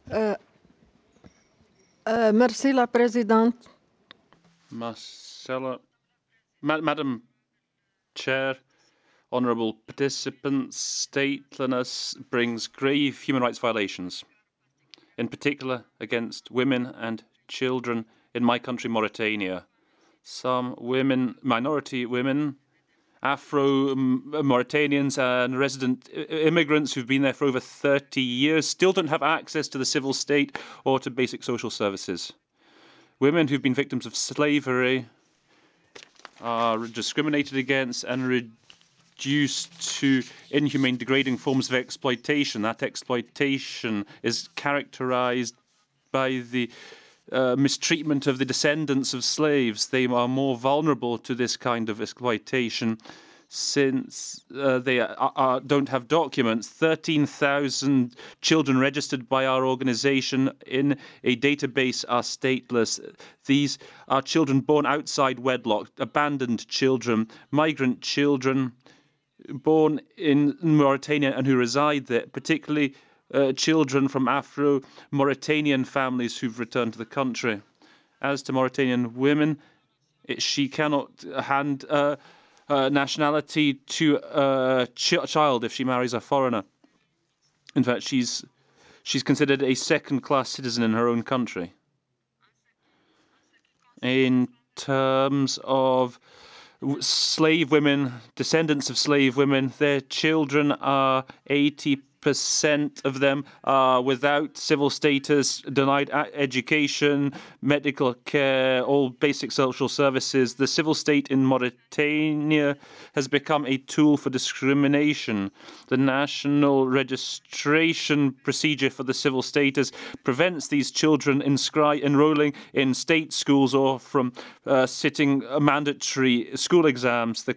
Merci la présidente. Marcella, Madam Chair, honourable participants, statelessness brings grave human rights violations, in particular against women and children in my country, Mauritania. Some women, minority women, Afro-Mauritanians and resident immigrants who've been there for over 30 years still don't have access to the civil state or to basic social services. Women who've been victims of slavery are discriminated against and reduced to inhumane, degrading forms of exploitation. That exploitation is characterized by the mistreatment of the descendants of slaves. They are more vulnerable to this kind of exploitation since they don't have documents. 13,000 children registered by our organization in a database are stateless. These are children born outside wedlock, abandoned children, migrant children born in Mauritania and who reside there, particularly children from Afro-Mauritanian families who've returned to the country. As to Mauritanian women, she cannot hand nationality to a child if she marries a foreigner. In fact, she's considered a second-class citizen in her own country. In terms of slave women, descendants of slave women, their children are 80% of them are without civil status, denied education, medical care, all basic social services. The civil state in Mauritania has become a tool for discrimination. The national registration procedure for the civil status prevents these children enrolling in state schools or from sitting mandatory school exams. The